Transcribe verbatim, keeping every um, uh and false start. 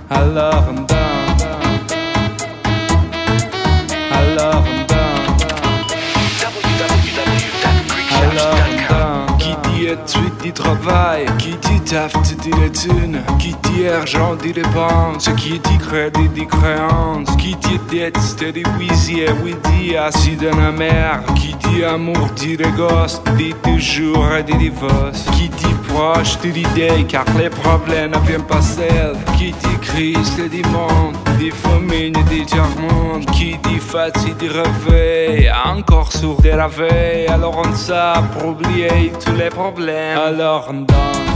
Alors on donne, alors on donne, alors on donne. Qui dit études dit travail, qui dit taf dit les thunes, qui dit argent dit dépenses, qui dit crédit dit créance, qui dit dette dit huissier, oui dit assis dans la mer, qui dit amour dit les gosses, dit toujours dit divorce, qui dit proche dit idée car les problèmes ne viennent pas seuls, qui dit crise dit monde, dit famine dit tiers-monde, qui dit fatigue dit réveil, encore sourd de la veille, alors on sait pour oublier tous les problèmes, alors on danse.